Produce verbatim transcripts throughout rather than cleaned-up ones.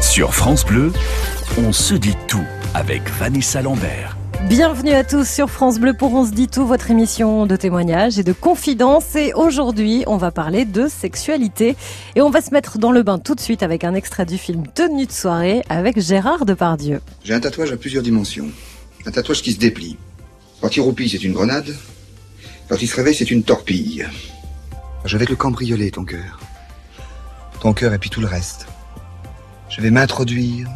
Sur France Bleu, on se dit tout avec Vanessa Lambert. Bienvenue à tous sur France Bleu pour On se dit tout, votre émission de témoignages et de confidences. Et aujourd'hui, on va parler de sexualité. Et on va se mettre dans le bain tout de suite avec un extrait du film Tenue de soirée avec Gérard Depardieu. J'ai un tatouage à plusieurs dimensions. Un tatouage qui se déplie. Quand il roupille, c'est une grenade. Quand il se réveille, c'est une torpille. Je vais te le cambrioler, ton cœur. Ton cœur et puis tout le reste. Je vais m'introduire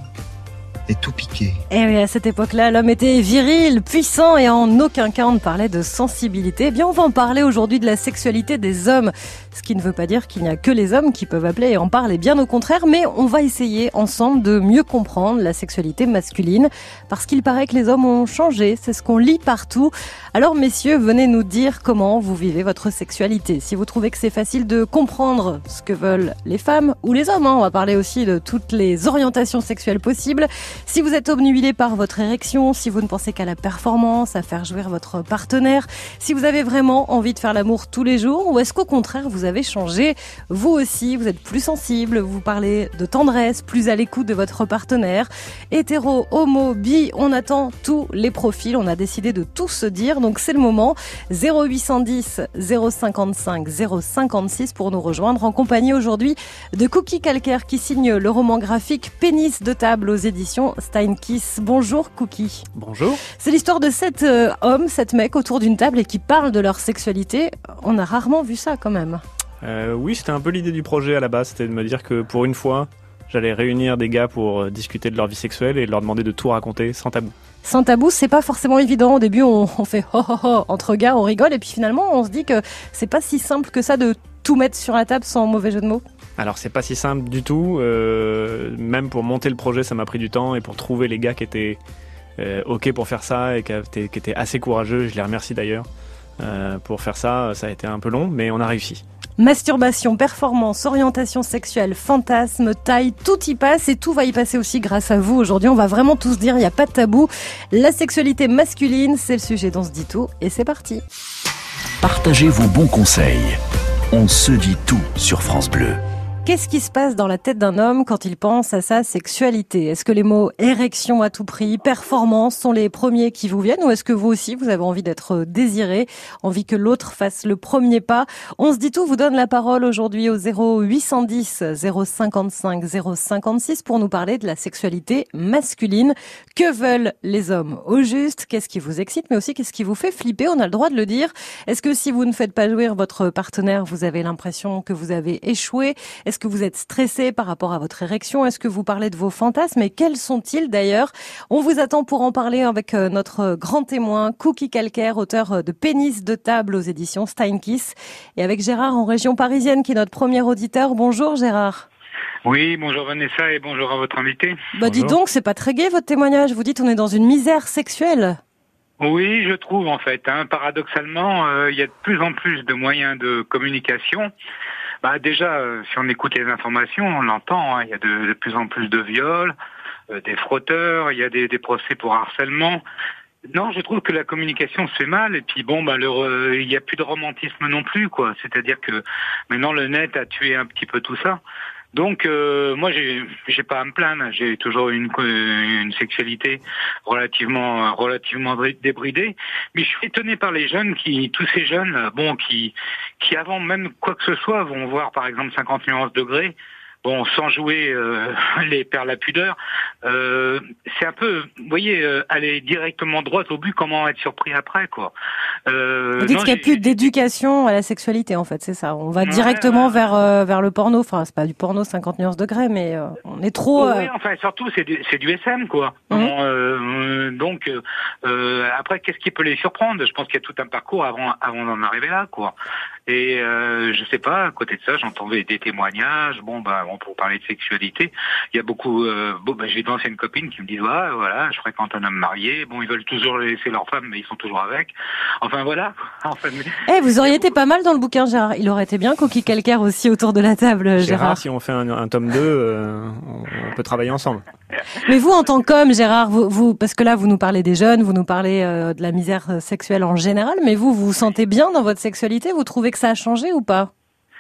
et tout piquer. Et oui, à cette époque-là, l'homme était viril, puissant et en aucun cas on ne parlait de sensibilité. Eh bien, on va en parler aujourd'hui de la sexualité des hommes. Ce qui ne veut pas dire qu'il n'y a que les hommes qui peuvent appeler et en parler, bien au contraire. Mais on va essayer ensemble de mieux comprendre la sexualité masculine parce qu'il paraît que les hommes ont changé. C'est ce qu'on lit partout. Alors, messieurs, venez nous dire comment vous vivez votre sexualité. Si vous trouvez que c'est facile de comprendre ce que veulent les femmes ou les hommes, hein, on va parler aussi de toutes les orientations sexuelles possibles. Si vous êtes obnubilé par votre érection, si vous ne pensez qu'à la performance, à faire jouir votre partenaire, si vous avez vraiment envie de faire l'amour tous les jours, ou est-ce qu'au contraire vous avez changé, vous aussi, vous êtes plus sensible, vous parlez de tendresse, plus à l'écoute de votre partenaire, hétéro, homo, bi, on attend tous les profils, on a décidé de tout se dire, donc c'est le moment. zéro huit cent dix zéro cinquante-cinq zéro cinquante-six pour nous rejoindre en compagnie aujourd'hui de Cookie Calcaire qui signe le roman graphique Pénis de table aux éditions Steinkiss. Bonjour Cookie. Bonjour. C'est l'histoire de sept euh, hommes, sept mecs autour d'une table et qui parlent de leur sexualité. On a rarement vu ça quand même. Euh, oui, c'était un peu l'idée du projet à la base, c'était de me dire que pour une fois, j'allais réunir des gars pour discuter de leur vie sexuelle et leur demander de tout raconter sans tabou. Sans tabou, c'est pas forcément évident. Au début, on, on fait ho ho ho entre gars, on rigole et puis finalement, on se dit que c'est pas si simple que ça de tout mettre sur la table sans mauvais jeu de mots. Alors c'est pas si simple du tout, euh, même pour monter le projet ça m'a pris du temps et pour trouver les gars qui étaient euh, ok pour faire ça et qui étaient, qui étaient assez courageux, je les remercie d'ailleurs, euh, pour faire ça, ça a été un peu long mais on a réussi. Masturbation, performance, orientation sexuelle, fantasme, taille, tout y passe et tout va y passer aussi grâce à vous. Aujourd'hui on va vraiment tous dire, il n'y a pas de tabou, la sexualité masculine c'est le sujet dont se dit tout et c'est parti. Partagez vos bons conseils, on se dit tout sur France Bleu. Qu'est-ce qui se passe dans la tête d'un homme quand il pense à sa sexualité ? Est-ce que les mots érection à tout prix, performance sont les premiers qui vous viennent ou est-ce que vous aussi vous avez envie d'être désiré, envie que l'autre fasse le premier pas ? On se dit tout vous donne la parole aujourd'hui au zéro huit cent dix zéro cinquante-cinq zéro cinquante-six pour nous parler de la sexualité masculine. Que veulent les hommes au juste ? Qu'est-ce qui vous excite mais aussi qu'est-ce qui vous fait flipper ? On a le droit de le dire. Est-ce que si vous ne faites pas jouir votre partenaire, vous avez l'impression que vous avez échoué ? Est-ce que vous êtes stressé par rapport à votre érection ? Est-ce que vous parlez de vos fantasmes ? Et quels sont-ils d'ailleurs ? On vous attend pour en parler avec notre grand témoin, Cookie Calcaire, auteur de Pénis de table aux éditions Steinkiss. Et avec Gérard en région parisienne, qui est notre premier auditeur. Bonjour Gérard. Oui, bonjour Vanessa et bonjour à votre invité. Bah dis donc, c'est pas très gai votre témoignage. Vous dites on est dans une misère sexuelle. Oui, je trouve en fait. Hein, paradoxalement, euh, il y a de plus en plus de moyens de communication. Bah déjà, euh, si on écoute les informations, on l'entend, hein, il y a de, de plus en plus de viols, euh, des frotteurs, il y a des, des procès pour harcèlement. Non, je trouve que la communication se fait mal et puis bon, bah le, euh, il y a plus de romantisme non plus, quoi. C'est-à-dire que maintenant le net a tué un petit peu tout ça. Donc euh, moi j'ai j'ai pas à me plaindre, j'ai toujours une une sexualité relativement relativement débridée, mais je suis étonné par les jeunes qui tous ces jeunes bon qui qui avant même quoi que ce soit vont voir par exemple cinquante nuances degrés. Bon, sans jouer euh, les perdre la pudeur, euh, c'est un peu, vous voyez, euh, aller directement droit au but, comment être surpris après, quoi. Euh, Vous dites qu'il n'y a plus d'éducation à la sexualité, en fait, c'est ça. On va ouais, directement ouais. vers euh, vers le porno. Enfin, c'est pas du porno cinquante nuances degrés, mais euh, on est trop. Euh... Oui, enfin, surtout, c'est du c'est du S M, quoi. Mmh. Bon, euh, donc, euh, après, qu'est-ce qui peut les surprendre ? Je pense qu'il y a tout un parcours avant avant d'en arriver là, quoi. Et euh, je sais pas, à côté de ça, j'entendais des témoignages. Bon, bah, bon, pour parler de sexualité, il y a beaucoup. Euh, bon, bah, j'ai d'anciennes copines qui me disent, ouais, voilà, je fréquente un homme marié. Bon, ils veulent toujours laisser leur femme, mais ils sont toujours avec. Enfin voilà. Enfin, mais... Eh, vous auriez été pas mal dans le bouquin, Gérard. Il aurait été bien Cookie Calcaire aussi autour de la table, Gérard. Gérard, si on fait un, un tome deux, euh, on peut travailler ensemble. Mais vous, en tant qu'homme, Gérard, vous, vous, parce que là, vous nous parlez des jeunes, vous nous parlez euh, de la misère sexuelle en général, mais vous, vous vous sentez bien dans votre sexualité ? Vous trouvez que ça a changé ou pas ?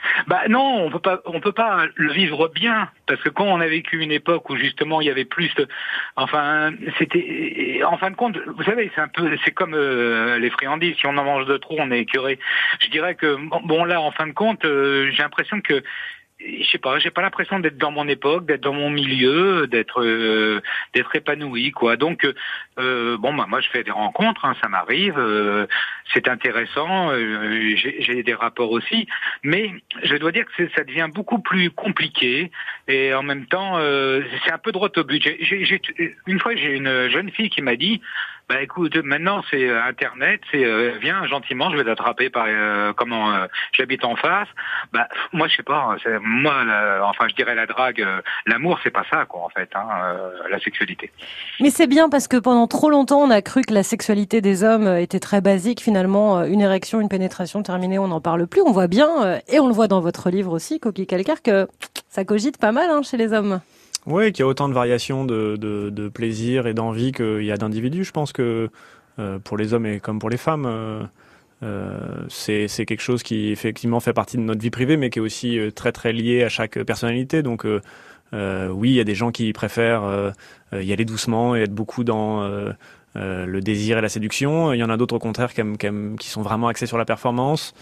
Bah non, on peut pas, on peut pas le vivre bien parce que quand on a vécu une époque où justement il y avait plus, de, enfin, c'était, en fin de compte, vous savez, c'est un peu, c'est comme euh, les friandises. Si on en mange de trop, on est écœuré. Je dirais que bon là, en fin de compte, euh, j'ai l'impression que je sais pas, j'ai pas l'impression d'être dans mon époque, d'être dans mon milieu, d'être euh, d'être épanoui, quoi. Donc euh, bon, bah moi je fais des rencontres, hein, ça m'arrive, euh, c'est intéressant, euh, j'ai, j'ai des rapports aussi, mais je dois dire que c'est, ça devient beaucoup plus compliqué et en même temps euh, c'est un peu droit au but. J'ai, j'ai, j'ai, une fois j'ai une jeune fille qui m'a dit. Bah écoute, maintenant c'est Internet, c'est euh, viens gentiment, je vais t'attraper par euh, comment euh, j'habite en face. Bah moi je sais pas, c'est, moi la, enfin je dirais la drague, euh, l'amour c'est pas ça quoi en fait, hein, euh, la sexualité. Mais c'est bien parce que pendant trop longtemps on a cru que la sexualité des hommes était très basique. Finalement, une érection, une pénétration terminée, on n'en parle plus. On voit bien et on le voit dans votre livre aussi, Coquille Calcaire, que ça cogite pas mal hein, chez les hommes. Oui, qu'il y a autant de variations de, de, de plaisir et d'envie qu'il y a d'individus. Je pense que euh, pour les hommes et comme pour les femmes, euh, euh, c'est, c'est quelque chose qui effectivement fait partie de notre vie privée, mais qui est aussi euh, très très lié à chaque personnalité. Donc euh, euh, oui, il y a des gens qui préfèrent euh, y aller doucement et être beaucoup dans euh, euh, le désir et la séduction. Il y en a d'autres au contraire qui, aiment, qui, aiment, qui sont vraiment axés sur la performance.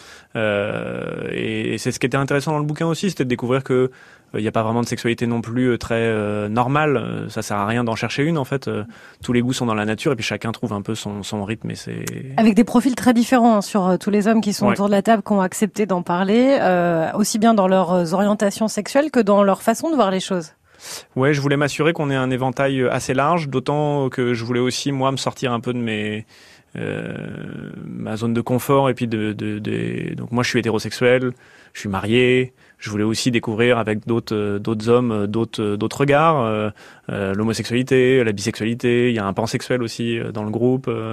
Euh, et, et c'est ce qui était intéressant dans le bouquin aussi, c'était de découvrir que il n'y a pas vraiment de sexualité non plus très euh, normale. Ça sert à rien d'en chercher une en fait. Euh, tous les goûts sont dans la nature et puis chacun trouve un peu son, son rythme. Et c'est avec des profils très différents hein, sur euh, tous les hommes qui sont ouais. autour de la table, qui ont accepté d'en parler, euh, aussi bien dans leurs orientations sexuelles que dans leur façon de voir les choses. Ouais, je voulais m'assurer qu'on ait un éventail assez large, d'autant que je voulais aussi moi me sortir un peu de mes euh, ma zone de confort et puis de, de, de donc moi je suis hétérosexuel, je suis marié. Je voulais aussi découvrir avec d'autres d'autres hommes d'autres d'autres regards, euh, euh, l'homosexualité, la bisexualité. Il y a un pansexuel aussi dans le groupe. Euh,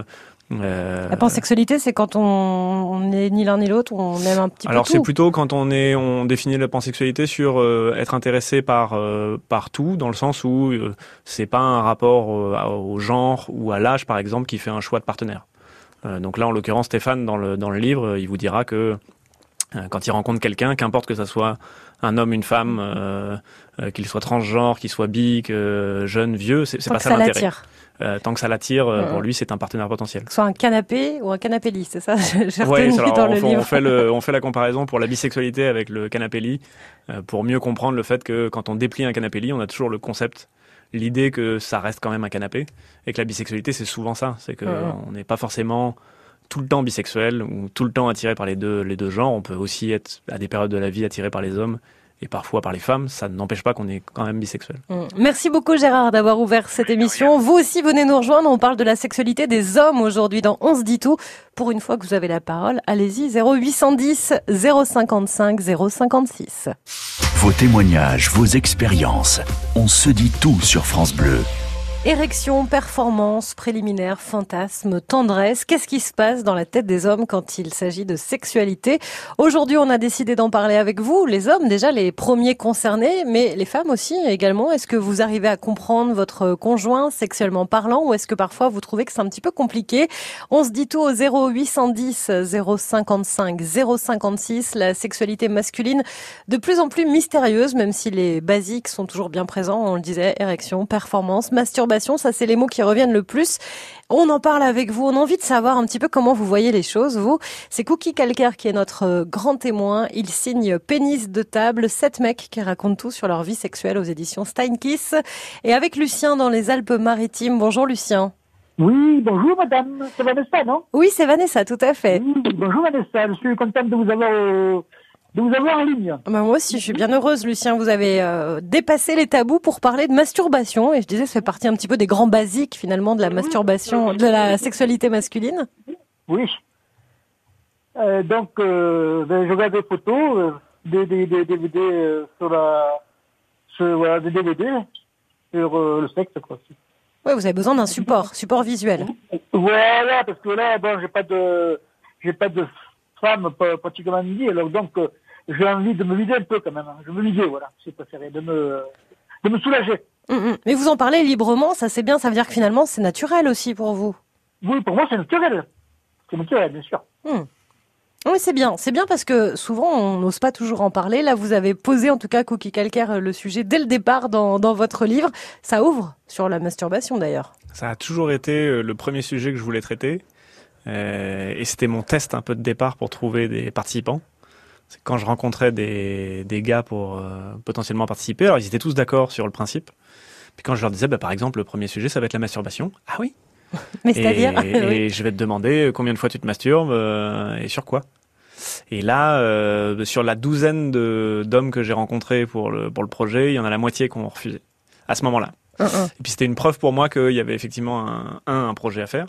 la pansexualité, c'est quand on on n'est ni l'un ni l'autre, on aime un petit peu tout. Alors c'est plutôt quand on est on définit la pansexualité sur euh, être intéressé par euh, par tout, dans le sens où euh, c'est pas un rapport euh, au genre ou à l'âge par exemple qui fait un choix de partenaire. Euh, donc là en l'occurrence Stéphane dans le dans le livre, il vous dira que quand il rencontre quelqu'un, qu'importe que ça soit un homme, une femme, euh, euh, qu'il soit transgenre, qu'il soit bi, que jeune, vieux, c'est, c'est pas ça, ça l'intérêt. Euh, tant que ça l'attire, euh, mmh. pour lui, c'est un partenaire potentiel. Soit un canapé ou un canapé-lit, c'est ça? J'ai ouais, retenu alors, dans on, le fait, livre. On fait, le, on fait la comparaison pour la bisexualité avec le canapé-lit, euh, pour mieux comprendre le fait que quand on déplie un canapé-lit, on a toujours le concept, l'idée que ça reste quand même un canapé, et que la bisexualité, c'est souvent ça. C'est qu'on mmh. n'est pas forcément tout le temps bisexuel ou tout le temps attiré par les deux, les deux genres. On peut aussi être à des périodes de la vie attiré par les hommes et parfois par les femmes. Ça n'empêche pas qu'on est quand même bisexuel. Mmh. Merci beaucoup Gérard d'avoir ouvert cette émission. Vous aussi venez nous rejoindre. On parle de la sexualité des hommes aujourd'hui dans On se dit tout. Pour une fois que vous avez la parole, allez-y, zéro huit cent dix zéro cinquante-cinq zéro cinquante-six. Vos témoignages, vos expériences. On se dit tout sur France Bleu. Érection, performance, préliminaire, fantasme, tendresse. Qu'est-ce qui se passe dans la tête des hommes quand il s'agit de sexualité? Aujourd'hui, on a décidé d'en parler avec vous, les hommes, déjà les premiers concernés, mais les femmes aussi également. Est-ce que vous arrivez à comprendre votre conjoint sexuellement parlant ou est-ce que parfois vous trouvez que c'est un petit peu compliqué? On se dit tout au zéro huit cent dix zéro cinquante-cinq zéro cinquante-six. La sexualité masculine de plus en plus mystérieuse, même si les basiques sont toujours bien présents. On le disait, érection, performance, masturbation. Ça, c'est les mots qui reviennent le plus. On en parle avec vous. On a envie de savoir un petit peu comment vous voyez les choses, vous. C'est Coquille Calcaire qui est notre grand témoin. Il signe Pénis de table, sept mecs qui racontent tout sur leur vie sexuelle aux éditions Steinkiss. Et avec Lucien dans les Alpes-Maritimes. Bonjour Lucien. Oui, bonjour madame. C'est Vanessa, non? Oui, c'est Vanessa, tout à fait. Oui, bonjour Vanessa. Je suis contente de vous avoir... Euh... de vous avoir en ligne. Bah moi aussi, je suis bien heureuse, Lucien. Vous avez euh, dépassé les tabous pour parler de masturbation. Et je disais, ça fait partie un petit peu des grands basiques, finalement, de la masturbation, de la sexualité masculine. Oui. Euh, donc, euh, ben, je regarde des photos, euh, des, des, des D V D euh, sur la... Sur, voilà, des D V D sur euh, le sexe, quoi. Oui, vous avez besoin d'un support, support visuel. Voilà, parce que là, bon, j'ai pas de... J'ai pas de femme pratiquement midi, alors donc... Euh, j'ai envie de me vider un peu quand même. Hein. Je veux me vider, voilà. J'ai préféré de me, de me soulager. Mmh, mais vous en parlez librement, ça c'est bien. Ça veut dire que finalement c'est naturel aussi pour vous. Oui, pour moi c'est naturel. C'est naturel, bien sûr. Mmh. Oui, c'est bien. C'est bien parce que souvent, on n'ose pas toujours en parler. Là, vous avez posé, en tout cas, Cookie Calcaire, le sujet dès le départ dans, dans votre livre. Ça ouvre sur la masturbation, d'ailleurs. Ça a toujours été le premier sujet que je voulais traiter. Euh, et c'était mon test un peu de départ pour trouver des participants. C'est quand je rencontrais des, des gars pour euh, potentiellement participer. Alors, ils étaient tous d'accord sur le principe. Puis quand je leur disais, bah, par exemple, le premier sujet, ça va être la masturbation. Ah oui? Mais c'est-à-dire et, et je vais te demander combien de fois tu te masturbes euh, et sur quoi. Et là, euh, sur la douzaine de, d'hommes que j'ai rencontrés pour le, pour le projet, il y en a la moitié qui ont refusé à ce moment-là. Uh-uh. Et puis c'était une preuve pour moi qu'il y avait effectivement un, un, un projet à faire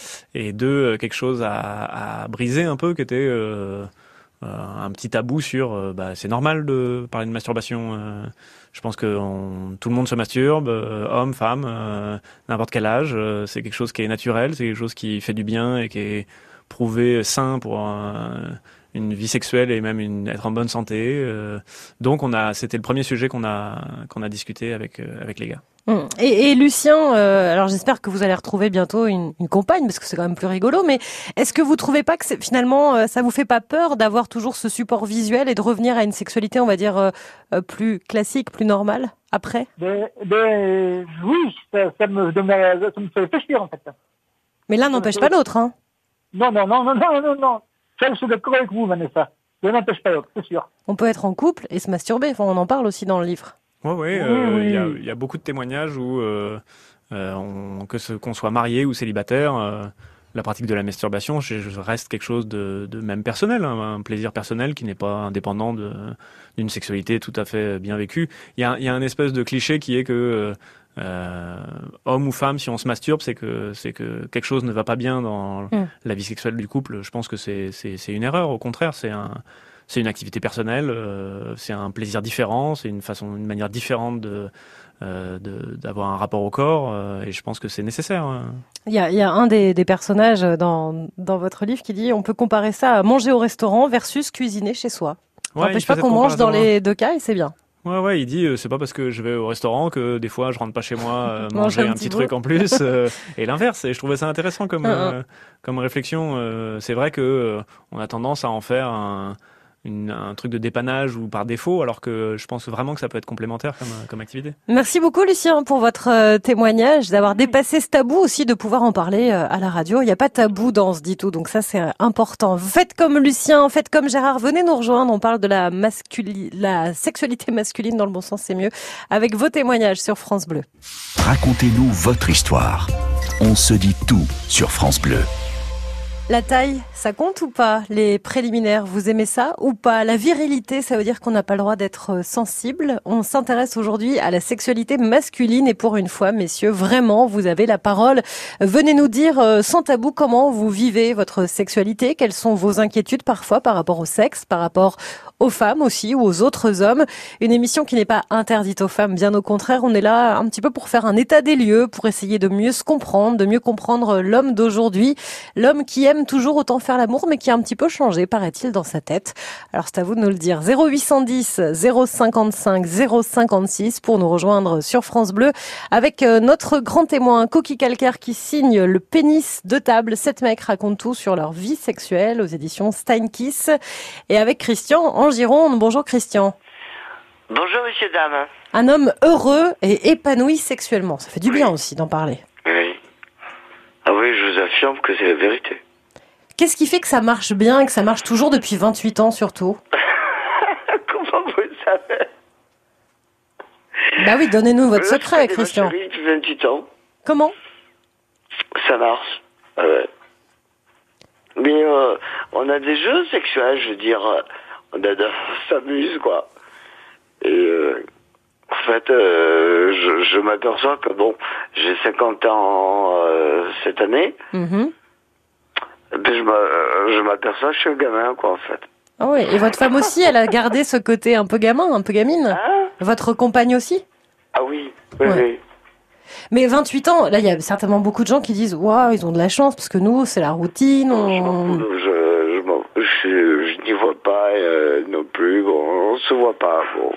et deux, quelque chose à, à briser un peu qui était euh, euh, un petit tabou sur euh, bah, c'est normal de parler de masturbation. Euh, je pense que on, tout le monde se masturbe, euh, homme, femme, euh, n'importe quel âge. Euh, c'est quelque chose qui est naturel, c'est quelque chose qui fait du bien et qui est prouvé sain pour euh, une vie sexuelle et même une, être en bonne santé. Euh, donc on a, c'était le premier sujet qu'on a qu'on a discuté avec euh, avec les gars. Et, et Lucien, euh, alors j'espère que vous allez retrouver bientôt une, une compagne parce que c'est quand même plus rigolo. Mais est-ce que vous trouvez pas que c'est, finalement euh, ça vous fait pas peur d'avoir toujours ce support visuel et de revenir à une sexualité, on va dire euh, euh, plus classique, plus normale après? Ben, ben oui, ça, ça me ça me fait réfléchir en fait. Mais l'un n'empêche pas l'autre, hein. Non, non, non, non, non, non, non. Ça, je suis d'accord avec vous, Vanessa. Ça n'empêche pas l'autre, c'est sûr. On peut être en couple et se masturber. Enfin, on en parle aussi dans le livre. Ouais, ouais. Oui, euh, oui. y a, il y a beaucoup de témoignages où euh, euh, on, que ce, qu'on soit marié ou célibataire, euh, la pratique de la masturbation je, je reste quelque chose de, de même personnel, hein, un plaisir personnel qui n'est pas indépendant de, d'une sexualité tout à fait bien vécue. Il y a, il y a un espèce de cliché qui est que euh, homme ou femme, si on se masturbe, c'est que c'est que quelque chose ne va pas bien dans mmh. la vie sexuelle du couple. Je pense que c'est c'est, c'est une erreur. Au contraire, c'est un c'est une activité personnelle, euh, c'est un plaisir différent, c'est une façon, une manière différente de, euh, de d'avoir un rapport au corps, euh, et je pense que c'est nécessaire. Il y a, il y a un des, des personnages dans dans votre livre qui dit on peut comparer ça à manger au restaurant versus cuisiner chez soi. Ça n'empêche pas qu'on mange dans les deux cas et c'est bien. Ouais, ouais, il dit euh, c'est pas parce que je vais au restaurant que des fois je rentre pas chez moi euh, manger un, un petit truc en plus euh, et l'inverse. Et je trouvais ça intéressant comme euh, comme réflexion. Euh, c'est vrai que euh, on a tendance à en faire un Une, un truc de dépannage ou par défaut, alors que je pense vraiment que ça peut être complémentaire comme, comme activité. Merci beaucoup Lucien pour votre euh, témoignage, d'avoir dépassé ce tabou aussi, de pouvoir en parler euh, à la radio. Il n'y a pas de tabou dans ce dit tout, donc ça c'est important. Faites comme Lucien, faites comme Gérard, venez nous rejoindre, on parle de la, masculi- la sexualité masculine dans le bon sens, c'est mieux, avec vos témoignages sur France Bleu. Racontez-nous votre histoire. On se dit tout sur France Bleu. La taille, ça compte ou pas? Les préliminaires, vous aimez ça ou pas? La virilité, ça veut dire qu'on n'a pas le droit d'être sensible. On s'intéresse aujourd'hui à la sexualité masculine et pour une fois, messieurs, vraiment, vous avez la parole. Venez nous dire sans tabou comment vous vivez votre sexualité, quelles sont vos inquiétudes parfois par rapport au sexe, par rapport aux femmes aussi ou aux autres hommes. Une émission qui n'est pas interdite aux femmes, bien au contraire, on est là un petit peu pour faire un état des lieux, pour essayer de mieux se comprendre, de mieux comprendre l'homme d'aujourd'hui, l'homme qui aime toujours autant faire l'amour, mais qui a un petit peu changé, paraît-il, dans sa tête. Alors c'est à vous de nous le dire. zéro huit cent dix, zéro cinquante-cinq, zéro cinquante-six pour nous rejoindre sur France Bleu avec notre grand témoin, Cookie Calcaire, qui signe Le pénis de table. Sept mecs racontent tout sur leur vie sexuelle aux éditions Steinkiss. Et avec Christian en Gironde. Bonjour Christian. Bonjour messieurs, dames. Un homme heureux et épanoui sexuellement. Ça fait du bien aussi d'en parler. Oui. Ah oui, je vous affirme que c'est la vérité. Qu'est-ce qui fait que ça marche bien et que ça marche toujours depuis vingt-huit ans surtout? Comment vous le savez? Bah oui, donnez-nous votre euh, secret, Christian. Chérie, depuis vingt-huit ans. Comment? Ça marche. Ah ouais. Mais euh, on a des jeux sexuels, je veux dire, on, a, on s'amuse, quoi. Et euh, en fait, euh, je, je m'aperçois que bon, j'ai cinquante ans euh, cette année. Mm-hmm. Et puis je, m'a, je m'aperçois que je suis un gamin, quoi, en fait. Ah oui, et votre femme aussi, elle a gardé ce côté un peu gamin, un peu gamine. Hein? Votre compagne aussi? Ah oui, oui, ouais. oui. Mais vingt-huit ans, là, il y a certainement beaucoup de gens qui disent « Waouh, ils ont de la chance, parce que nous, c'est la routine. » on... Je, je, je, je, je n'y vois pas euh, non plus, bon, on se voit pas, bon.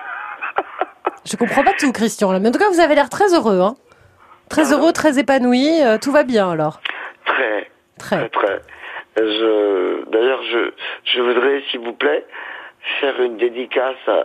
Je comprends pas tout, Christian, là. Mais en tout cas, vous avez l'air très heureux, hein. Très heureux, très épanoui, euh, tout va bien, alors. Très, très, très. très. Je, d'ailleurs, je, je voudrais, s'il vous plaît, faire une dédicace à,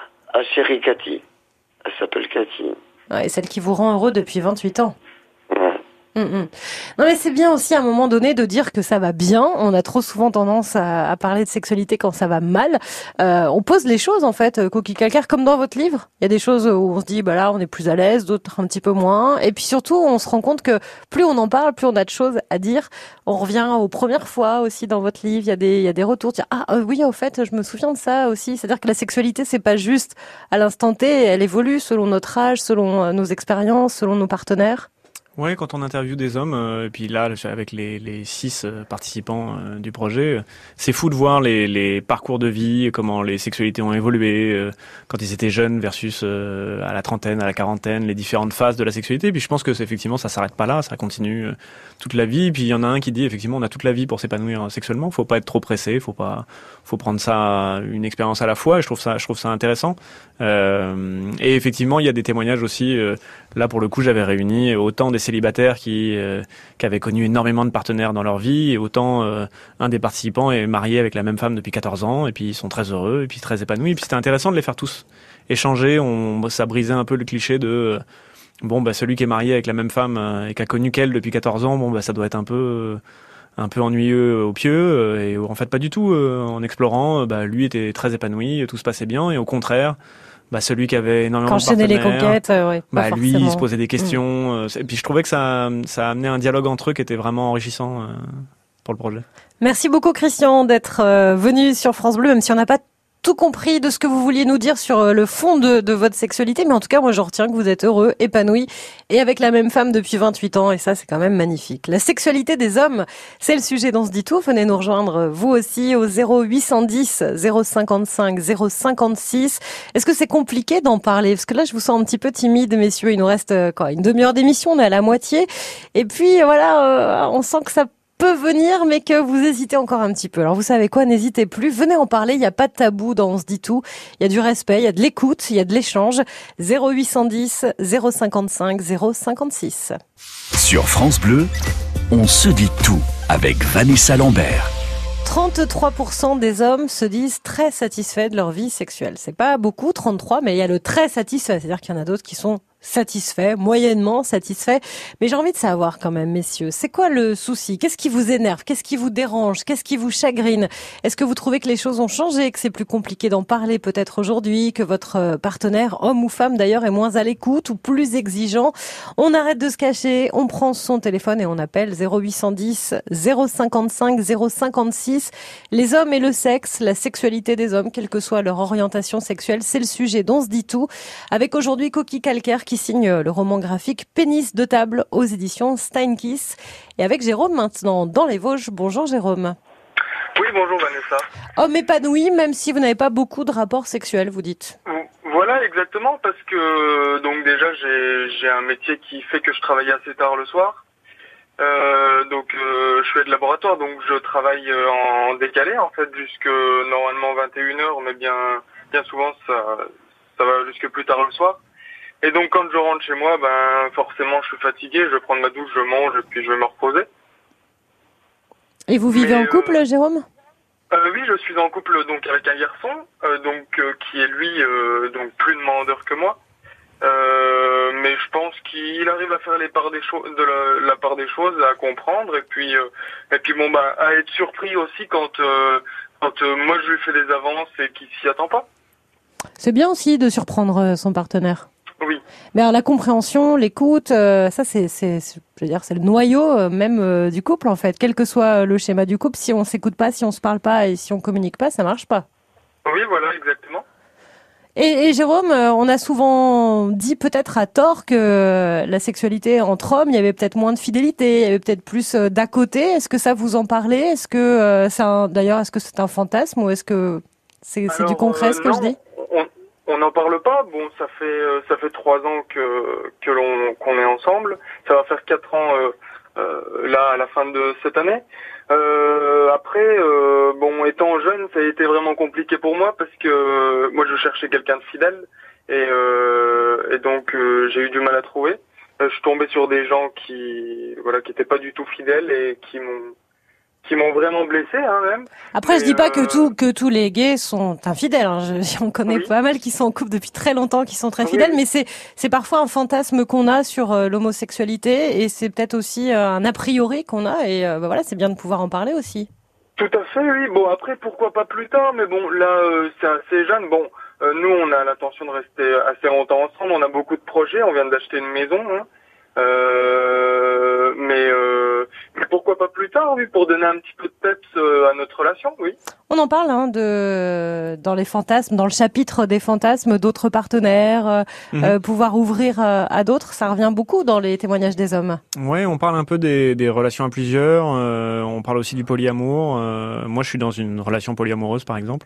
à chérie Cathy. Elle s'appelle Cathy. Ouais, celle qui vous rend heureux depuis vingt-huit ans. Ouais. Mmh, mmh. Non mais c'est bien aussi à un moment donné de dire que ça va bien. On a trop souvent tendance à, à parler de sexualité quand ça va mal. Euh, on pose les choses en fait, Coquille Calcaire, comme dans votre livre. Il y a des choses où on se dit bah là on est plus à l'aise, d'autres un petit peu moins. Et puis surtout on se rend compte que plus on en parle, plus on a de choses à dire. On revient aux premières fois aussi dans votre livre. Il y a des il y a des retours. Ah euh, oui au fait je me souviens de ça aussi. C'est-à-dire que la sexualité c'est pas juste à l'instant T. Elle évolue selon notre âge, selon nos expériences, selon nos partenaires. Ouais, quand on interviewe des hommes, euh, et puis là, avec les, les six euh, participants euh, du projet, euh, c'est fou de voir les, les parcours de vie, comment les sexualités ont évolué euh, quand ils étaient jeunes versus euh, à la trentaine, à la quarantaine, les différentes phases de la sexualité. Et puis je pense que c'est, effectivement, ça s'arrête pas là, ça continue euh, toute la vie. Et puis il y en a un qui dit, effectivement, on a toute la vie pour s'épanouir sexuellement. Faut pas être trop pressé, faut pas, faut prendre ça une expérience à la fois. Et je trouve ça, je trouve ça intéressant. Euh, et effectivement, il y a des témoignages aussi. Euh, là, pour le coup, j'avais réuni autant des célibataires qui, euh, qui avaient connu énormément de partenaires dans leur vie, et autant euh, un des participants est marié avec la même femme depuis quatorze ans, et puis ils sont très heureux, et puis très épanouis. Et puis c'était intéressant de les faire tous échanger. On, ça brisait un peu le cliché de euh, bon, bah celui qui est marié avec la même femme euh, et qui a connu qu'elle depuis quatorze ans, bon bah ça doit être un peu euh, un peu ennuyeux au pieu, euh, et en fait pas du tout. Euh, en explorant, euh, bah lui était très épanoui, tout se passait bien, et au contraire. Bah celui qui avait énormément de partenaires, les conquêtes, euh, ouais, bah pas lui forcément. il se posait des questions. Mmh. Et puis je trouvais que ça, ça a amené un dialogue entre eux qui était vraiment enrichissant euh, pour le projet. Merci beaucoup Christian d'être euh, venu sur France Bleu, même si on n'a pas tout compris de ce que vous vouliez nous dire sur le fond de, de votre sexualité, mais en tout cas, moi, je retiens que vous êtes heureux, épanoui, et avec la même femme depuis vingt-huit ans, et ça, c'est quand même magnifique. La sexualité des hommes, c'est le sujet d'On se dit tout. Venez nous rejoindre, vous aussi, au zéro huit cent dix, zéro cinquante-cinq, zéro cinquante-six. Est-ce que c'est compliqué d'en parler? Parce que là, je vous sens un petit peu timide, messieurs. Il nous reste quoi, une demi-heure d'émission, on est à la moitié. Et puis, voilà, euh, on sent que ça peut venir, mais que vous hésitez encore un petit peu. Alors vous savez quoi, n'hésitez plus, venez en parler, il n'y a pas de tabou dans On se dit tout, il y a du respect, il y a de l'écoute, il y a de l'échange. zéro huit cent dix, zéro cinquante-cinq, zéro cinquante-six. Sur France Bleu, on se dit tout avec Vanessa Lambert. trente-trois pour cent des hommes se disent très satisfaits de leur vie sexuelle. C'est pas beaucoup, trente-trois, mais il y a le très satisfait, c'est-à-dire qu'il y en a d'autres qui sont satisfaits, moyennement satisfaits. Mais j'ai envie de savoir quand même, messieurs, c'est quoi le souci? Qu'est-ce qui vous énerve? Qu'est-ce qui vous dérange? Qu'est-ce qui vous chagrine? Est-ce que vous trouvez que les choses ont changé, que c'est plus compliqué d'en parler peut-être aujourd'hui, que votre partenaire, homme ou femme d'ailleurs, est moins à l'écoute ou plus exigeant? On arrête de se cacher, on prend son téléphone et on appelle zéro huit cent dix, zéro cinquante-cinq, zéro cinquante-six. Les hommes et le sexe, la sexualité des hommes, quelle que soit leur orientation sexuelle, c'est le sujet d'On se dit tout. Avec aujourd'hui Coquille Calcaire qui signe le roman graphique Pénis de table aux éditions Steinkiss. Et avec Jérôme maintenant dans les Vosges. Bonjour Jérôme. Oui, bonjour Vanessa. Homme épanoui, même si vous n'avez pas beaucoup de rapports sexuels, vous dites. Voilà, exactement, parce que donc déjà j'ai j'ai un métier qui fait que je travaille assez tard le soir. Euh, donc euh, je suis aide laboratoire, donc je travaille en décalé en fait jusque normalement vingt et une heures, mais bien bien souvent ça ça va jusque plus tard le soir. Et donc quand je rentre chez moi, ben forcément je suis fatigué, je vais prendre ma douche, je mange et puis je vais me reposer. Et vous vivez Mais, en couple, euh, Jérôme? euh, Oui, je suis en couple donc avec un garçon, euh, donc euh, qui est lui euh, donc plus demandeur que moi. Euh, mais je pense qu'il arrive à faire les parts des choses, de la, la part des choses, à comprendre et puis euh, et puis bon bah à être surpris aussi quand euh, quand euh, moi je lui fais des avances et qu'il s'y attend pas. C'est bien aussi de surprendre son partenaire. Oui. Mais alors, la compréhension, l'écoute, euh, ça c'est, c'est, c'est, je veux dire, c'est le noyau euh, même euh, du couple en fait. Quel que soit le schéma du couple, si on s'écoute pas, si on se parle pas et si on communique pas, ça marche pas. Oui, voilà, exactement. Et, et Jérôme, euh, on a souvent dit peut-être à tort que la sexualité entre hommes, il y avait peut-être moins de fidélité, il y avait peut-être plus euh, d'à côté. Est-ce que ça vous en parlez? Est-ce que euh, c'est un, d'ailleurs, est-ce que c'est un fantasme ou est-ce que c'est, c'est du concret euh, ce que non, je dis? on, on n'en parle pas. Bon, ça fait euh, ça fait trois ans que que l'on qu'on est ensemble. Ça va faire quatre ans euh, euh, là à la fin de cette année. Euh, après, euh, bon, étant jeune, ça a été vraiment compliqué pour moi parce que euh, moi je cherchais quelqu'un de fidèle et euh, et donc euh, j'ai eu du mal à trouver. Euh, je suis tombé sur des gens qui voilà qui étaient pas du tout fidèles et qui m'ont qui m'ont vraiment blessé, hein, même. Après, Mais, je dis pas euh... que tous que tous les gays sont infidèles. Hein. Je, on connaît oui. pas mal qui sont en couple depuis très longtemps, qui sont très fidèles, oui. mais c'est c'est parfois un fantasme qu'on a sur euh, l'homosexualité et c'est peut-être aussi euh, un a priori qu'on a et euh, bah, voilà, c'est bien de pouvoir en parler aussi. Tout à fait, oui. Bon, après, pourquoi pas plus tard, mais bon, là, euh, c'est assez jeune. Bon, euh, nous, on a l'intention de rester assez longtemps ensemble. On a beaucoup de projets. On vient d'acheter une maison, hein. Euh, mais, euh, mais pourquoi pas plus tard, oui, pour donner un petit peu de peps euh, à notre relation, oui. On en parle hein, de dans les fantasmes, dans le chapitre des fantasmes d'autres partenaires, euh, mmh. euh, pouvoir ouvrir euh, à d'autres, ça revient beaucoup dans les témoignages des hommes. Ouais, on parle un peu des, des relations à plusieurs, euh, on parle aussi du polyamour. Euh, moi, je suis dans une relation polyamoureuse, par exemple.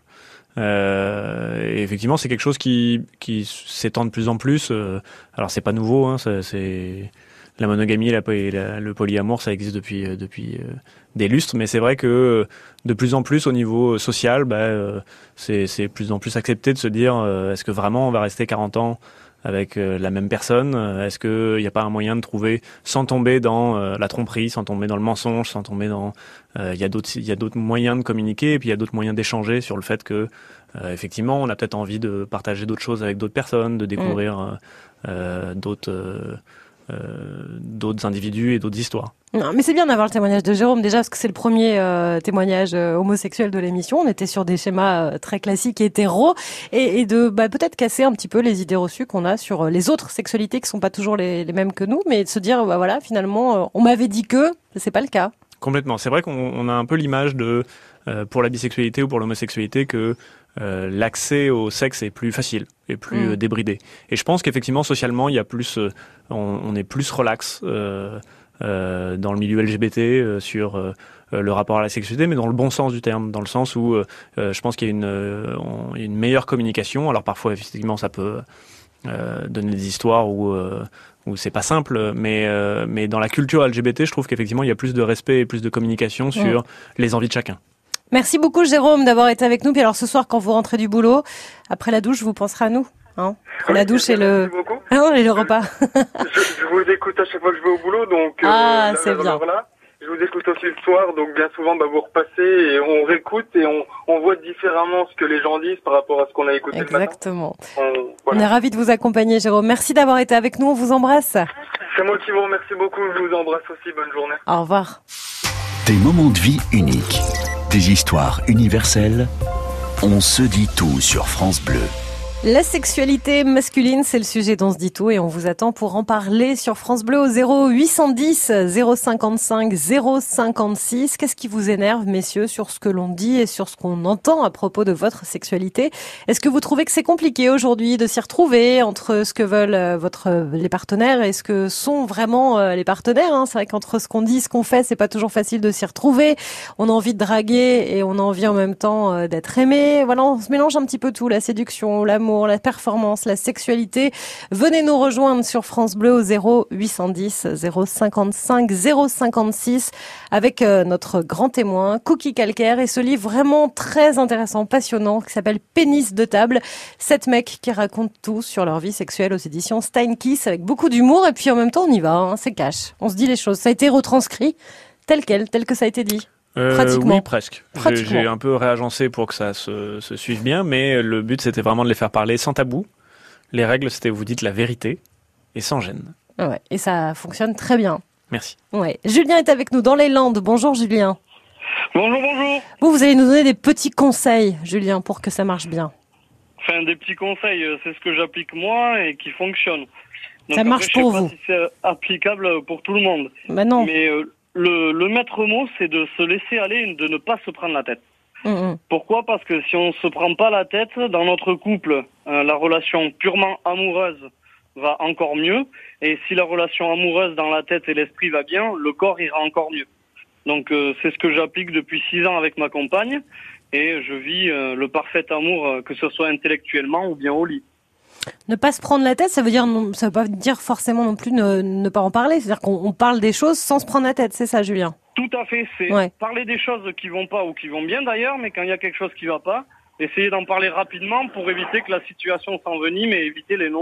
Euh, et effectivement, c'est quelque chose qui qui s'étend de plus en plus. Euh, alors, c'est pas nouveau, hein, ça, c'est la monogamie, la, la, le polyamour, ça existe depuis euh, depuis euh, des lustres, mais c'est vrai que de plus en plus au niveau social, bah, euh, c'est c'est plus en plus accepté de se dire euh, est-ce que vraiment on va rester quarante ans avec euh, la même personne? Est-ce qu'il n'y a pas un moyen de trouver, sans tomber dans euh, la tromperie, sans tomber dans le mensonge, sans tomber dans... Il euh, y a d'autres, il y a d'autres moyens de communiquer, et puis il y a d'autres moyens d'échanger sur le fait que, euh, effectivement, on a peut-être envie de partager d'autres choses avec d'autres personnes, de découvrir mmh. euh, d'autres... Euh, Euh, d'autres individus et d'autres histoires. Non, mais c'est bien d'avoir le témoignage de Jérôme déjà parce que c'est le premier euh, témoignage euh, homosexuel de l'émission. On était sur des schémas euh, très classiques et hétéros et, et de bah, peut-être casser un petit peu les idées reçues qu'on a sur euh, les autres sexualités qui sont pas toujours les, les mêmes que nous, mais de se dire bah voilà finalement euh, on m'avait dit que c'est pas le cas. Complètement. C'est vrai qu'on on a un peu l'image de euh, pour la bisexualité ou pour l'homosexualité que Euh, l'accès au sexe est plus facile et plus mmh. euh, débridé. Et je pense qu'effectivement, socialement, il y a plus, euh, on, on est plus relax euh, euh, dans le milieu L G B T euh, sur euh, le rapport à la sexualité, mais dans le bon sens du terme, dans le sens où euh, je pense qu'il y a une, euh, on, il y a une meilleure communication. Alors parfois, effectivement, ça peut euh, donner des histoires où euh, où c'est pas simple, mais euh, mais dans la culture L G B T, je trouve qu'effectivement, il y a plus de respect et plus de communication sur mmh. les envies de chacun. Merci beaucoup Jérôme d'avoir été avec nous. Puis alors ce soir quand vous rentrez du boulot, après la douche, vous penserez à nous, hein oui, la douche et le ah, et le repas. je, je vous écoute à chaque fois que je vais au boulot, donc ah euh, c'est là, bien. Là, je vous écoute aussi le soir, donc bien souvent bah, vous repassez et on réécoute et on, on voit différemment ce que les gens disent par rapport à ce qu'on a écouté. Exactement. Le matin. On, voilà. on est ravis de vous accompagner Jérôme. Merci d'avoir été avec nous. On vous embrasse. C'est moi qui vous remercie beaucoup. Je vous embrasse aussi. Bonne journée. Au revoir. Des moments de vie uniques. Des histoires universelles, on se dit tout sur France Bleu. La sexualité masculine, c'est le sujet dont on se dit tout et on vous attend pour en parler sur France Bleu au zéro huit cent dix zéro cinquante-cinq zéro cinquante-six. Qu'est-ce qui vous énerve, messieurs, sur ce que l'on dit et sur ce qu'on entend à propos de votre sexualité? Est-ce que vous trouvez que c'est compliqué aujourd'hui de s'y retrouver entre ce que veulent votre, les partenaires et ce que sont vraiment les partenaires, hein? C'est vrai qu'entre ce qu'on dit, ce qu'on fait, c'est pas toujours facile de s'y retrouver. On a envie de draguer et on a envie en même temps d'être aimé. Voilà, on se mélange un petit peu tout, la séduction, l'amour, la performance, la sexualité. Venez nous rejoindre sur France Bleu au zéro huit cent dix zéro cinquante-cinq zéro cinquante-six avec euh, notre grand témoin, Cookie Calcaire, et ce livre vraiment très intéressant, passionnant, qui s'appelle Pénis de table. Sept mecs qui racontent tout sur leur vie sexuelle aux éditions Steinkiss avec beaucoup d'humour et puis en même temps on y va, hein, c'est cash. On se dit les choses. Ça a été retranscrit tel quel, tel que ça a été dit. Euh, Pratiquement. Oui, presque. J'ai, j'ai un peu réagencé pour que ça se, se suive bien, mais le but, c'était vraiment de les faire parler sans tabou. Les règles, c'était vous dites la vérité et sans gêne. Ouais, et ça fonctionne très bien. Merci. Ouais. Julien est avec nous dans les Landes. Bonjour Julien. Bonjour, bonjour. Vous, vous allez nous donner des petits conseils, Julien, pour que ça marche bien. Enfin, des petits conseils, c'est ce que j'applique moi et qui fonctionne. Donc, ça marche après, pour je sais vous. pas si c'est applicable pour tout le monde. Bah non. Mais euh, Le, le maître mot, c'est de se laisser aller et de ne pas se prendre la tête. Mmh. Pourquoi ? Parce que si on se prend pas la tête, dans notre couple, euh, la relation purement amoureuse va encore mieux. Et si la relation amoureuse dans la tête et l'esprit va bien, le corps ira encore mieux. Donc euh, c'est ce que j'applique depuis six ans avec ma compagne. Et je vis euh, le parfait amour, euh, que ce soit intellectuellement ou bien au lit. Ne pas se prendre la tête, ça veut dire non, ça veut pas dire forcément non plus ne, ne pas en parler. C'est-à-dire qu'on on parle des choses sans se prendre la tête, c'est ça, Julien ? Tout à fait, c'est ouais. Parler des choses qui vont pas ou qui vont bien d'ailleurs, mais quand il y a quelque chose qui va pas, essayer d'en parler rapidement pour éviter que la situation s'envenime et éviter les non-dits.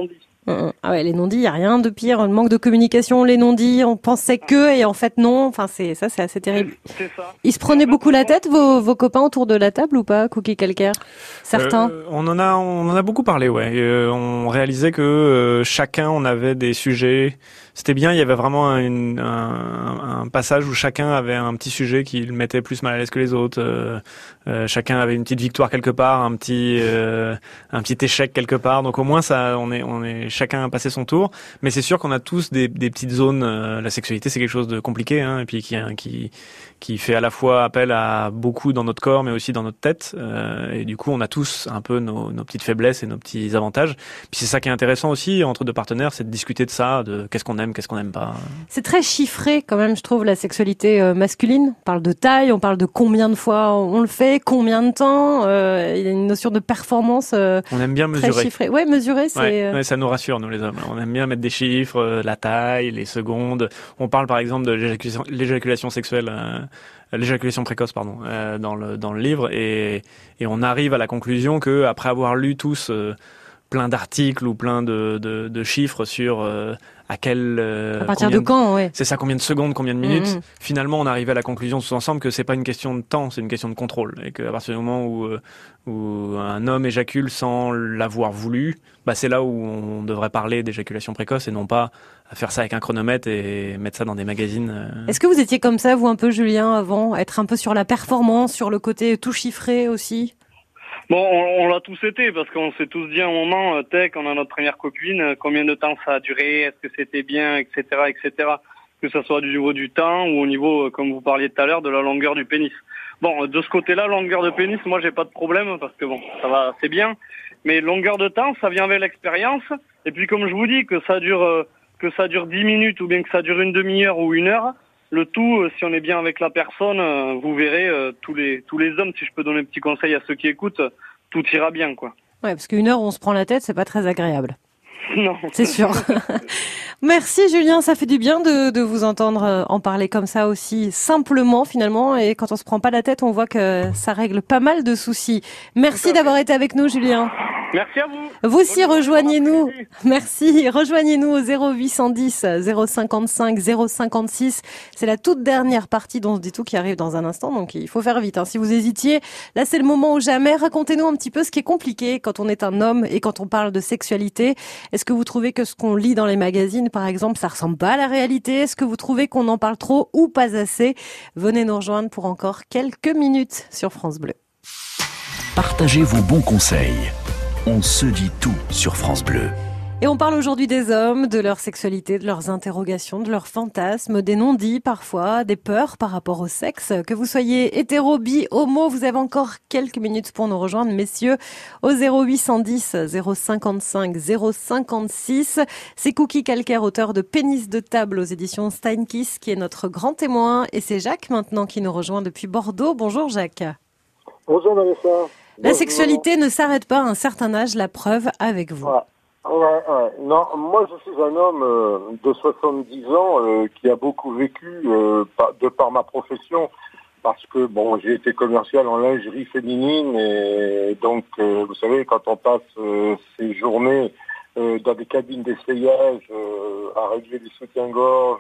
Ah ouais, les non-dits, il n'y a rien de pire. Le manque de communication, les non-dits, on pensait que et en fait non. Enfin, c'est ça, c'est assez terrible. C'est ça. Ils se prenaient beaucoup la tête, vos, vos copains autour de la table ou pas, Cookie Calcaire? Certains. Euh, on en a, on en a beaucoup parlé, ouais. Euh, on réalisait que euh, chacun, on avait des sujets. C'était bien, il y avait vraiment une, un, un passage où chacun avait un petit sujet qui le mettait plus mal à l'aise que les autres. Euh, euh, chacun avait une petite victoire quelque part, un petit, euh, un petit échec quelque part. Donc au moins ça, on est, on est chacun a passé son tour. Mais c'est sûr qu'on a tous des, des petites zones. Euh, la sexualité, c'est quelque chose de compliqué, hein, et puis qui, qui, qui fait à la fois appel à beaucoup dans notre corps, mais aussi dans notre tête. Euh, et du coup, on a tous un peu nos, nos petites faiblesses et nos petits avantages. Puis c'est ça qui est intéressant aussi entre deux partenaires, c'est de discuter de ça, de qu'est-ce qu'on aime, qu'est-ce qu'on n'aime pas. C'est très chiffré quand même, je trouve, la sexualité euh, masculine. On parle de taille, on parle de combien de fois on le fait, combien de temps. Euh, il y a une notion de performance euh, on aime bien très mesurer. chiffrée. Ouais, mesurer, c'est... Ouais, euh... ouais, ça nous rassure, nous les hommes. On aime bien mettre des chiffres, euh, la taille, les secondes. On parle par exemple de l'éjaculation, l'éjaculation sexuelle, euh, l'éjaculation précoce, pardon, euh, dans le dans le livre, et et on arrive à la conclusion que après avoir lu tous euh, plein d'articles ou plein de de, de chiffres sur euh, à quel euh, à partir de quand, ouais. C'est ça, combien de secondes, combien de minutes. Mmh. Finalement, on arrive à la conclusion tous ensemble que c'est pas une question de temps, c'est une question de contrôle, et qu'à partir du moment où euh, où un homme éjacule sans l'avoir voulu, bah c'est là où on devrait parler d'éjaculation précoce et non pas à faire ça avec un chronomètre et mettre ça dans des magazines. Euh... Est-ce que vous étiez comme ça, vous, un peu, Julien, avant, être un peu sur la performance, sur le côté tout chiffré aussi? Bon, on, on l'a tous été, parce qu'on s'est tous dit à un moment, euh, tech, on a notre première copine, euh, combien de temps ça a duré, est-ce que c'était bien, et cetera, et cetera. Que ça soit du niveau du temps ou au niveau, euh, comme vous parliez tout à l'heure, de la longueur du pénis. Bon, de ce côté-là, longueur de pénis, moi j'ai pas de problème, parce que bon, ça va, c'est bien. Mais longueur de temps, ça vient avec l'expérience. Et puis comme je vous dis, que ça dure, euh, que ça dure dix minutes ou bien que ça dure une demi-heure ou une heure, le tout, euh, si on est bien avec la personne, euh, vous verrez, euh, tous les tous les hommes, si je peux donner un petit conseil à ceux qui écoutent, euh, tout ira bien, quoi. Ouais, parce qu'une heure où on se prend la tête, c'est pas très agréable. Non. C'est sûr. Merci Julien, ça fait du bien de, de vous entendre en parler comme ça aussi simplement finalement, et quand on se prend pas la tête, on voit que ça règle pas mal de soucis. Merci d'avoir été avec nous, Julien. Merci à vous. Vous aussi, rejoignez-nous. Merci. Rejoignez-nous au zéro huit cent dix, zéro cinquante-cinq, zéro cinquante-six. C'est la toute dernière partie d'On se dit tout qui arrive dans un instant, donc il faut faire vite. Hein. Si vous hésitiez, là c'est le moment ou jamais. Racontez-nous un petit peu ce qui est compliqué quand on est un homme et quand on parle de sexualité. Est-ce que vous trouvez que ce qu'on lit dans les magazines, par exemple, ça ressemble pas à la réalité? Est-ce que vous trouvez qu'on en parle trop ou pas assez? Venez nous rejoindre pour encore quelques minutes sur France Bleu. Partagez vos bons conseils. On se dit tout sur France Bleu. Et on parle aujourd'hui des hommes, de leur sexualité, de leurs interrogations, de leurs fantasmes, des non-dits parfois, des peurs par rapport au sexe. Que vous soyez hétéro, bi, homo, vous avez encore quelques minutes pour nous rejoindre, messieurs, au zéro huit cent dix, zéro cinquante-cinq, zéro cinquante-six. C'est Cookie Calcaire, auteur de Pénis de table aux éditions Steinkiss, qui est notre grand témoin. Et c'est Jacques maintenant qui nous rejoint depuis Bordeaux. Bonjour Jacques. Bonjour Vanessa. La Bonjour. Sexualité ne s'arrête pas à un certain âge, la preuve avec vous. Ouais. Ouais, ouais. Non, moi je suis un homme euh, de soixante-dix ans euh, qui a beaucoup vécu euh, par, de par ma profession, parce que bon, j'ai été commercial en lingerie féminine, et donc euh, vous savez, quand on passe euh, ces journées euh, dans des cabines d'essayage euh, à régler des soutiens-gorge,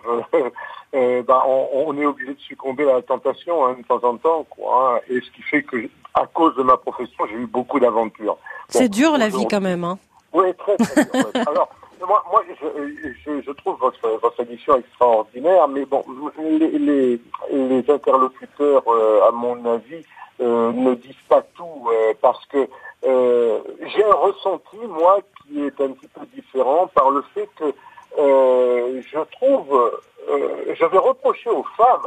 euh, bah, on, on est obligé de succomber à la tentation hein, de temps en temps, quoi. Hein, et ce qui fait que, à cause de ma profession, j'ai eu beaucoup d'aventures. C'est bon, dur la vie quand même, hein. Oui, très, très bien. Ouais. Alors, moi, moi je, je, je trouve votre, votre émission extraordinaire, mais bon, les, les, les interlocuteurs, euh, à mon avis, euh, ne disent pas tout, euh, parce que euh, j'ai un ressenti, moi, qui est un petit peu différent par le fait que euh, je trouve, euh, je vais reprocher aux femmes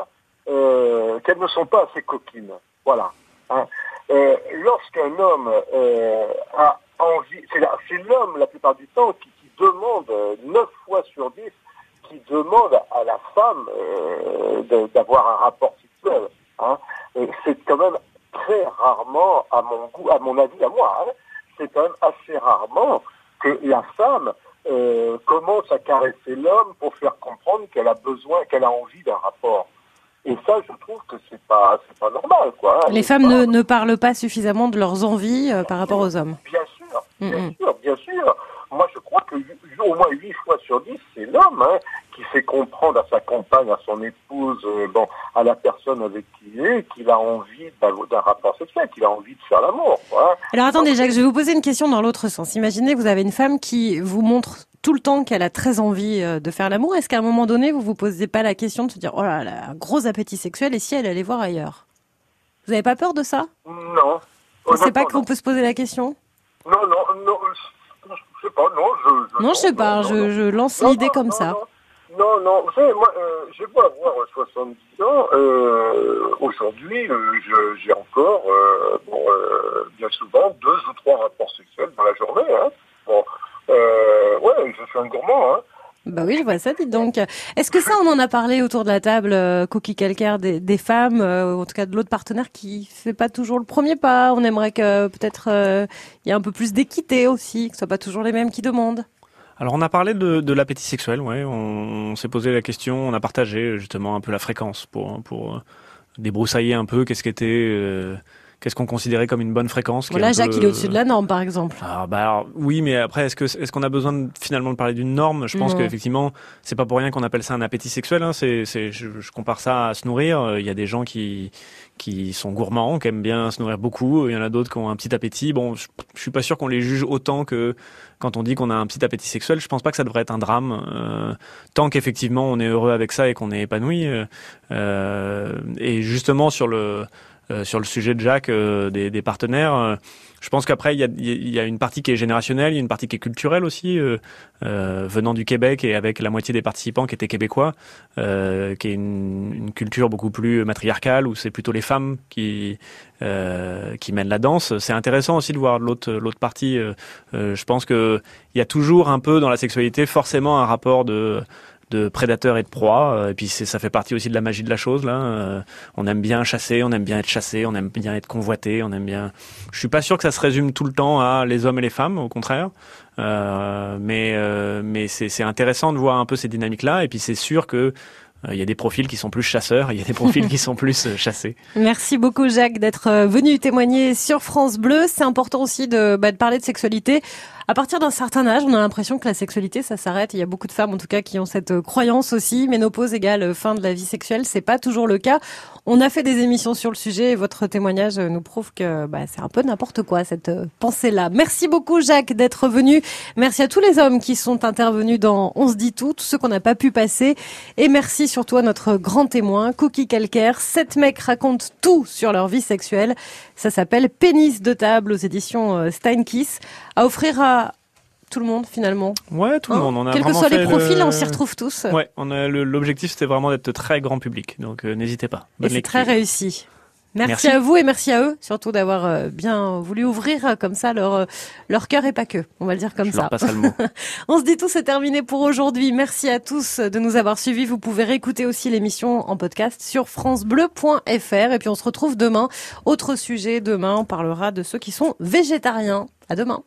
euh, qu'elles ne sont pas assez coquines. Voilà. Hein. Euh, lorsqu'un homme euh, a envie, c'est, la, c'est l'homme la plupart du temps qui, qui demande neuf fois sur dix, qui demande à la femme euh, de, d'avoir un rapport sexuel. Hein. C'est quand même très rarement, à mon goût, à mon avis, à moi, hein, c'est quand même assez rarement que la femme euh, commence à caresser l'homme pour faire comprendre qu'elle a besoin, qu'elle a envie d'un rapport. Et ça, je trouve que c'est pas, c'est pas normal, quoi. Hein. Les femmes pas... ne, ne parlent pas suffisamment de leurs envies euh, par rapport aux hommes. Bien sûr, Bien Mm-hmm. sûr, bien sûr. Moi, je crois que au moins huit fois sur dix, c'est l'homme hein, qui fait comprendre à sa compagne, à son épouse, euh, bon, à la personne avec qui il est, qu'il a envie d'un, d'un rapport sexuel, qu'il a envie de faire l'amour. Quoi. Alors attendez, Jacques, je vais vous poser une question dans l'autre sens. Imaginez que vous avez une femme qui vous montre tout le temps qu'elle a très envie de faire l'amour. Est-ce qu'à un moment donné, vous vous posez pas la question de se dire « Oh là là, un gros appétit sexuel, et si elle allait voir ailleurs ?» Vous n'avez pas peur de ça? Non. C'est pas qu'on peut se poser la question? Non, non, non, je sais pas, non, je... je non, je sais pas, non, je, non. je lance non, l'idée non, comme non, ça. Non, non, vous savez, moi, euh, j'ai beau avoir soixante-dix ans, euh, aujourd'hui, euh, je, j'ai encore, euh, bon, euh, bien souvent, deux ou trois rapports sexuels dans la journée, hein. Bon, euh, ouais, je suis un gourmand, hein. Bah oui, je vois ça, dites donc. Est-ce que ça, on en a parlé autour de la table, euh, Cookie Calcaire, des, des femmes, euh, ou en tout cas de l'autre partenaire qui fait pas toujours le premier pas? On aimerait que peut-être euh, il y ait un peu plus d'équité aussi, que ce soit pas toujours les mêmes qui demandent. Alors on a parlé de, de l'appétit sexuel, ouais. On, on s'est posé la question, on a partagé justement un peu la fréquence pour pour débroussailler un peu qu'est-ce qu'était. Euh, Qu'est-ce qu'on considérait comme une bonne fréquence? Voilà, Jacques, peu... il est au-dessus de la norme, par exemple. Ah, bah, alors, oui, mais après, est-ce que est-ce qu'on a besoin de, finalement de parler d'une norme? Je pense non. qu'effectivement, c'est pas pour rien qu'on appelle ça un appétit sexuel. Hein. C'est, c'est, je, je compare ça à se nourrir. Il y a des gens qui qui sont gourmands, qui aiment bien se nourrir beaucoup. Il y en a d'autres qui ont un petit appétit. Bon, je, je suis pas sûr qu'on les juge autant que quand on dit qu'on a un petit appétit sexuel. Je pense pas que ça devrait être un drame, euh, tant qu'effectivement on est heureux avec ça et qu'on est épanoui. Euh, et justement sur le Euh, sur le sujet de Jacques, euh, des, des partenaires, euh, je pense qu'après il y a, il y a une partie qui est générationnelle, il y a une partie qui est culturelle aussi, euh, euh, venant du Québec et avec la moitié des participants qui étaient québécois, euh, qui est une, une culture beaucoup plus matriarcale où c'est plutôt les femmes qui euh, qui mènent la danse. C'est intéressant aussi de voir l'autre l'autre partie. Euh, euh, je pense que il y a toujours un peu dans la sexualité forcément un rapport de de prédateurs et de proies, et puis c'est, ça fait partie aussi de la magie de la chose là. Euh, on aime bien chasser, on aime bien être chassé, on aime bien être convoité, on aime bien. Je suis pas sûr que ça se résume tout le temps à les hommes et les femmes, au contraire. Euh, mais euh, mais c'est, c'est intéressant de voir un peu ces dynamiques là, et puis c'est sûr que il euh, y a des profils qui sont plus chasseurs, il y a des profils qui sont plus euh, chassés. Merci beaucoup Jacques d'être venu témoigner sur France Bleu. C'est important aussi de, bah, de parler de sexualité. À partir d'un certain âge, on a l'impression que la sexualité, ça s'arrête. Il y a beaucoup de femmes, en tout cas, qui ont cette croyance aussi. Ménopause égale fin de la vie sexuelle. C'est pas toujours le cas. On a fait des émissions sur le sujet et votre témoignage nous prouve que bah, c'est un peu n'importe quoi, cette pensée-là. Merci beaucoup, Jacques, d'être venu. Merci à tous les hommes qui sont intervenus dans On se dit tout, tous ceux qu'on n'a pas pu passer. Et merci surtout à notre grand témoin, Cookie Calcaire. Sept mecs racontent tout sur leur vie sexuelle. Ça s'appelle Pénis de table aux éditions Steinkiss. À offrir à tout le monde finalement. Ouais, tout le hein monde. On a Quels que soient les profils, le... on s'y retrouve tous. Ouais, on a le, l'objectif c'était vraiment d'être très grand public, donc euh, n'hésitez pas. Bonne et c'est lecture. Très réussi. Merci, merci à vous et merci à eux, surtout d'avoir euh, bien voulu ouvrir euh, comme ça leur euh, leur cœur et pas que. On va le dire comme Je ça. Leur passerai le mot. On se dit tout, c'est terminé pour aujourd'hui. Merci à tous de nous avoir suivis. Vous pouvez réécouter aussi l'émission en podcast sur francebleu point f r et puis on se retrouve demain. Autre sujet, demain on parlera de ceux qui sont végétariens. À demain.